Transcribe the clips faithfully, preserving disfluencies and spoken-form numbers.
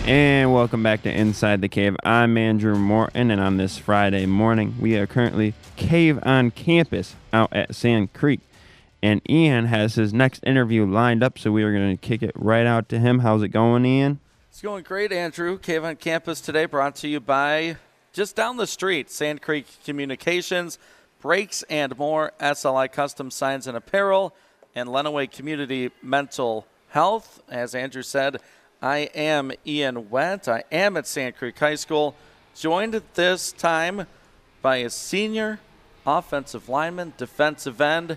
And welcome back to Inside the Cave. I'm Andrew Morton, and on this Friday morning, we are currently cave on campus out at Sand Creek. And Ian has his next interview lined up, so we are going to kick it right out to him. How's it going, Ian? It's going great, Andrew. Cave on Campus today brought to you by just down the street, Sand Creek Communications, Brakes and More, S L I Custom Signs and Apparel, and Lenawee Community Mental Health. As Andrew said, I am Ian Wett. I am at Sand Creek High School, joined at this time by a senior offensive lineman, defensive end,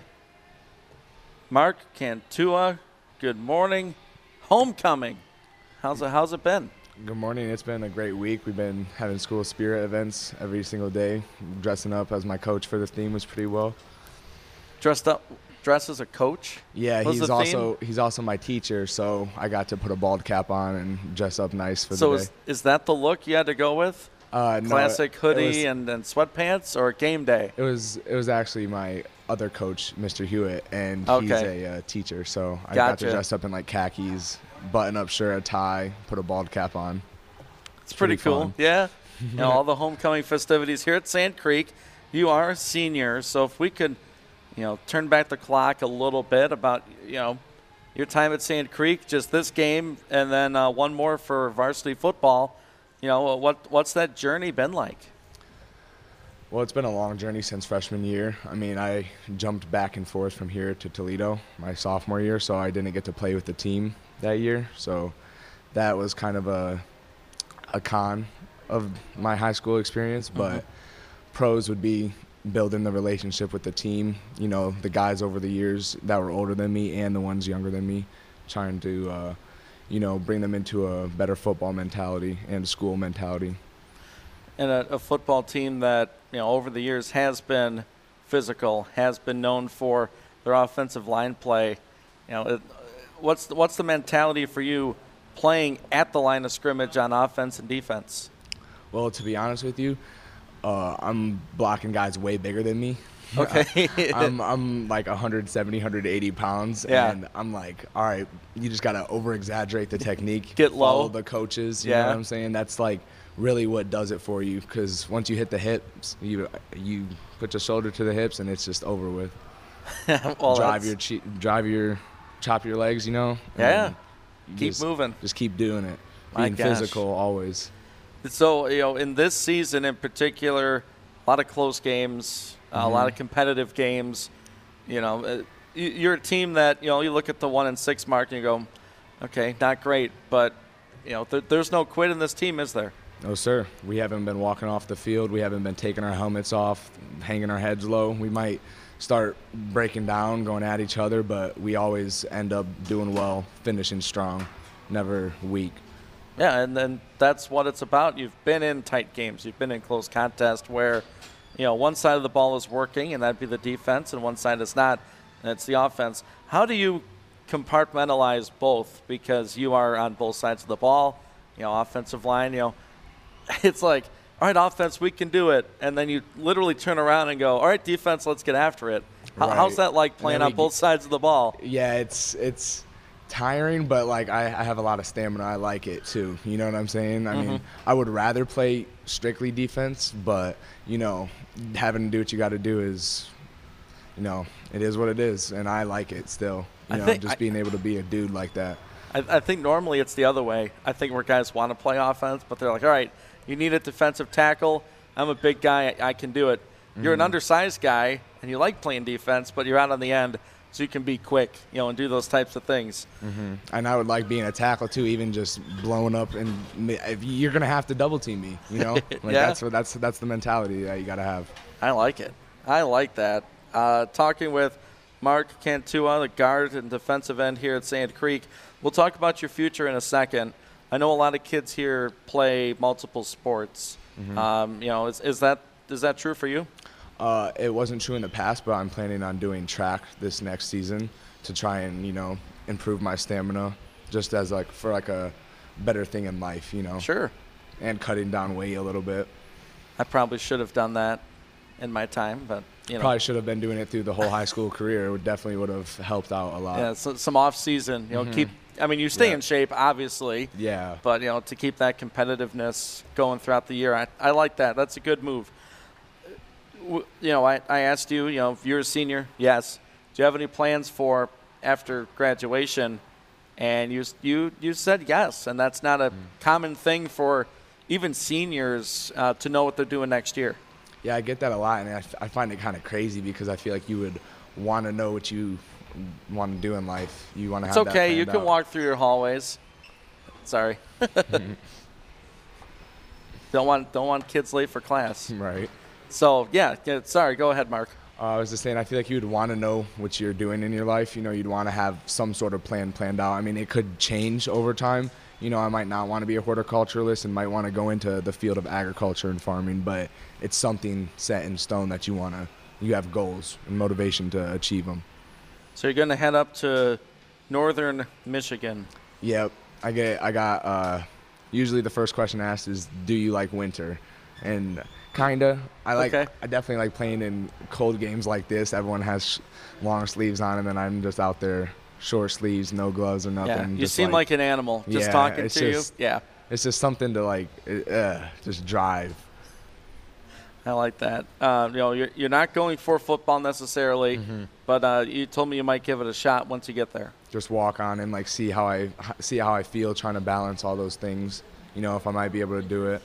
Mark Cantua. Good morning. Homecoming. How's it, how's it been? Good morning. It's been a great week. We've been having school spirit events every single day. Dressing up as my coach for the theme was pretty well. Dressed up, dressed as a coach? Yeah, What's he's the also theme? he's also my teacher, so I got to put a bald cap on and dress up nice for So the day. is, is that the look you had to go with? Uh, no, Classic it- hoodie it was, and, and sweatpants, or game day? It was it was actually my other coach, Mister Hewitt, and he's Okay. a uh, teacher, so I got Gotcha. to dress up in like khakis, button-up shirt, a tie, put a bald cap on. It's pretty, pretty cool. fun. Yeah. You know, all the homecoming festivities here at Sand Creek. You are a senior, so if we could, you know, turn back the clock a little bit about, you know, your time at Sand Creek, just this game, and then uh, one more for varsity football. You know, what what's that journey been like? Well, it's been a long journey since freshman year. I mean, I jumped back and forth from here to Toledo my sophomore year, so I didn't get to play with the team that year. So that was kind of a a con of my high school experience, but Mhm. pros would be building the relationship with the team, you know, the guys over the years that were older than me and the ones younger than me, trying to, uh, you know, bring them into a better football mentality and school mentality. And a, a football team that, you know, over the years has been physical, has been known for their offensive line play. You know, it, what's the, what's the mentality for you playing at the line of scrimmage on offense and defense? Well, to be honest with you, uh, I'm blocking guys way bigger than me. Okay. I'm I'm like one seventy, one eighty pounds, Yeah. and I'm like, all right, you just gotta over exaggerate the technique, Get low. follow the coaches. You Yeah. know what I'm saying? That's like really what does it for you, because once you hit the hips, you you put your shoulder to the hips, and it's just over with. well, drive that's- your che- drive your chop your legs, you know. and Yeah. then you Keep just, moving. Just keep doing it. My Being gosh. physical always. So, you know, in this season in particular, a lot of close games, uh, a lot of competitive games. You know, uh, you- you're a team that, you know, you look at the one and six mark and you go, okay, not great, but, you know, th- there's no quit in this team, is there? No, sir. We haven't been walking off the field. We haven't been taking our helmets off, hanging our heads low. We might start breaking down, going at each other, but we always end up doing well, finishing strong, never weak. Yeah, and then that's what it's about. You've been in tight games. You've been in close contest where, you know, one side of the ball is working, and that'd be the defense, and one side is not, and it's the offense. How do you compartmentalize both? Because you are on both sides of the ball, you know, offensive line, you know, it's like, all right, offense, we can do it. And then you literally turn around and go, all right, defense, let's get after it. How, Right. How's that like playing then on we both get- sides of the ball? Yeah, it's it's tiring, but like I, I have a lot of stamina. I like it too. You know what I'm saying? I mean, I would rather play strictly defense, but you know, having to do what you got to do is, you know, it is what it is, and I like it still. You I know, think just I- being able to be a dude like that. I, I think normally it's the other way. I think where guys want to play offense, but they're like, all right, you need a defensive tackle. I'm a big guy. I, I can do it. You're an undersized guy, and you like playing defense, but you're out on the end, so you can be quick, you know, and do those types of things. And I would like being a tackle too, even just blowing up. And if you're gonna have to double team me, you know, like Yeah. that's what that's that's the mentality that you gotta have. I like it. I like that. Uh, talking with Mark Cantua, the guard and defensive end here at Sand Creek. We'll talk about your future in a second. I know a lot of kids here play multiple sports. Um, you know, is, is that is that true for you? Uh, it wasn't true in the past, but I'm planning on doing track this next season to try and, you know, improve my stamina, just as like for like a better thing in life, you know. Sure. And cutting down weight a little bit. I probably should have done that in my time, but you know, Probably should have been doing it through the whole high school career. It would definitely would have helped out a lot. yeah, so, some off season. You know, keep I mean, you stay Yeah. in shape, obviously. Yeah. But, you know, to keep that competitiveness going throughout the year, I, I like that. That's a good move. W- You know, I, I asked you, you know, if you're a senior, yes. Do you have any plans for after graduation? And you you you said yes, and that's not a Mm. common thing for even seniors uh, to know what they're doing next year. Yeah, I get that a lot, and I, f- I find it kind of crazy because I feel like you would want to know what you want to do in life. You want to It's have okay. that You planned can out. walk through your hallways. Sorry. don't want don't want kids late for class. Right. So yeah, yeah. Sorry. Go ahead, Mark. Uh, I was just saying, I feel like you'd want to know what you're doing in your life. You know, you'd want to have some sort of plan planned out. I mean, it could change over time. You know, I might not want to be a horticulturalist and might want to go into the field of agriculture and farming, but it's something set in stone that you want to, you have goals and motivation to achieve them. So you're going to head up to northern Michigan. Yep. I get, I got, uh, usually the first question asked is, do you like winter? And kinda. I like, Okay. I definitely like playing in cold games like this. Everyone has sh- long sleeves on, and then I'm just out there, short sleeves, no gloves or nothing. Yeah, you just seem like, an animal. Just Yeah, talking it's to just- you. Yeah, It's just something to like, uh, just drive. I like that. Uh, you know, you're you're not going for football necessarily, Mm-hmm. but uh, you told me you might give it a shot once you get there. Just walk on and like see how I see how I feel trying to balance all those things. You know, if I might be able to do it.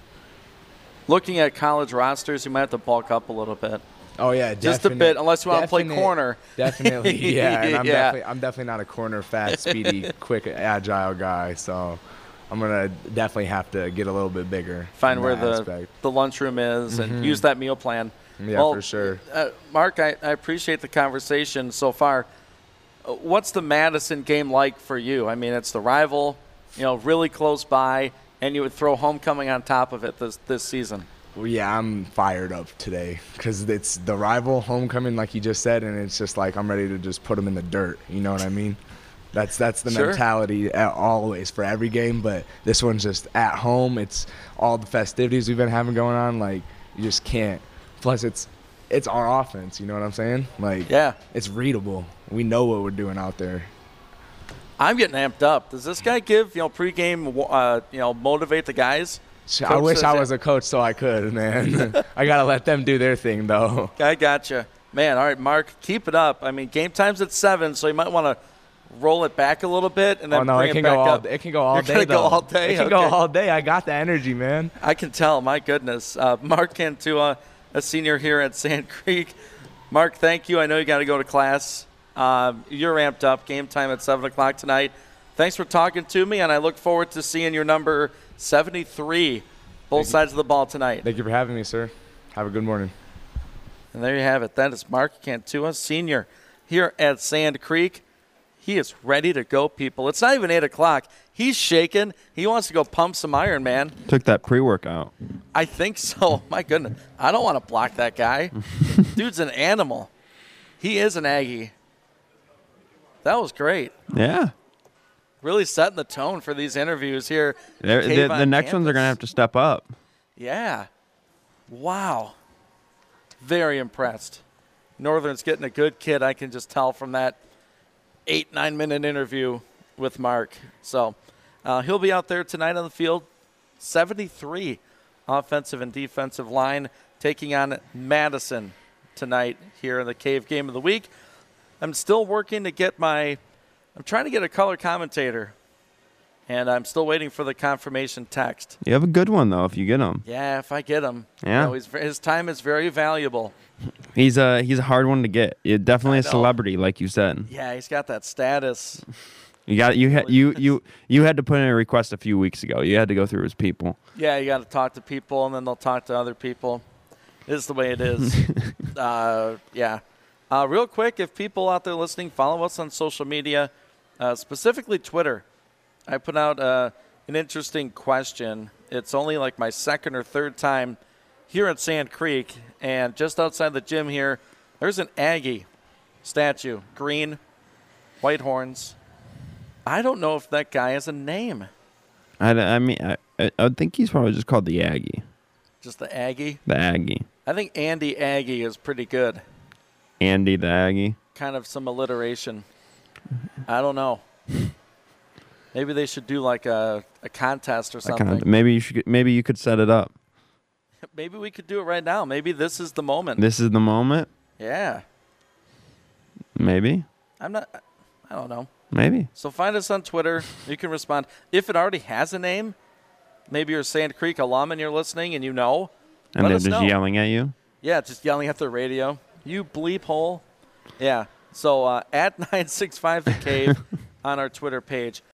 Looking at college rosters, you might have to bulk up a little bit. Oh yeah, Just a definite- bit, unless you want to play definite- corner. Definitely, yeah. And I'm Yeah. definitely I'm definitely not a corner, fat, speedy, quick, agile guy. So I'm gonna definitely have to get a little bit bigger. Find in where that the aspect. the lunchroom is and use that meal plan. Yeah, Well, for sure. Uh, Mark, I, I appreciate the conversation so far. Uh, What's the Madison game like for you? I mean, it's the rival, you know, really close by, and you would throw homecoming on top of it this this season. Well, yeah, I'm fired up today because it's the rival homecoming, like you just said, and it's just like I'm ready to just put them in the dirt. You know what I mean? That's that's the Sure. mentality at, always for every game, but this one's just at home. It's all the festivities we've been having going on. Like you just can't. Plus, it's it's our offense. You know what I'm saying? Like Yeah. it's readable. We know what we're doing out there. I'm getting amped up. Does this guy give, you know, pregame, uh, you know, motivate the guys? I Coach wish says I it. was a coach so I could, man. I gotta let them do their thing though. I gotcha. Man, all right, Mark, keep it up. I mean, game time's at seven, so you might want to roll it back a little bit and then Oh no, bring it can back go all. up. It can go all You're day gonna though. go all day? It can go Okay. all day. I got the energy, man. I can tell. My goodness. Uh, Mark Cantua, a senior here at Sand Creek. Mark, thank you. I know you got to go to class. Um, you're amped up. Game time at seven o'clock tonight. Thanks for talking to me, and I look forward to seeing your number seventy-three, both sides of the ball tonight. Thank you for having me, sir. Have a good morning. And there you have it. That is Mark Cantua, senior here at Sand Creek. He is ready to go, people. It's not even eight o'clock. He's shaking. He wants to go pump some iron, man. Took that pre-workout. I think so. My goodness. I don't want to block that guy. Dude's an animal. He is an Aggie. That was great. Yeah. Really setting the tone for these interviews here. They're- Cave The, on the next ones are going to campus. have to step up. Yeah. Wow. Very impressed. Northern's getting a good kid, I can just tell from that eight, nine minute interview with Mark. So uh, he'll be out there tonight on the field. seventy-three offensive and defensive line taking on Madison tonight here in the Cave Game of the Week. I'm still working to get my – I'm trying to get a color commentator, and I'm still waiting for the confirmation text. You have a good one, though, if you get him. Yeah, if I get him. Yeah. You know, he's, his time is very valuable. He's a, he's a hard one to get. You're definitely I a know. celebrity, like you said. Yeah, he's got that status. You got you had you you you had to put in a request a few weeks ago. You had to go through his people. Yeah, you got to talk to people, and then they'll talk to other people. It is the way it is. uh, yeah. Uh, real quick, if people out there listening, follow us on social media, uh, specifically Twitter. I put out uh, an interesting question. It's only like my second or third time here at Sand Creek, and just outside the gym here, there's an Aggie statue, green, white horns. I don't know if that guy has a name. I, I mean, I, I I think he's probably just called the Aggie. Just the Aggie. The Aggie. I think Andy Aggie is pretty good. Andy the Aggie. Kind of some alliteration. I don't know. Maybe they should do like a, a contest or something. Kind of, maybe you should. Maybe you could set it up. Maybe we could do it right now. Maybe this is the moment. This is the moment. Yeah. Maybe. I'm not. I don't know. Maybe. So find us on Twitter. You can respond. If it already has a name, maybe you're a Sand Creek alum and you're listening and you know. And let they're us just know. yelling at you. Yeah, just yelling at the radio. You bleep hole. Yeah. So uh, at nine six five The Cave on our Twitter page.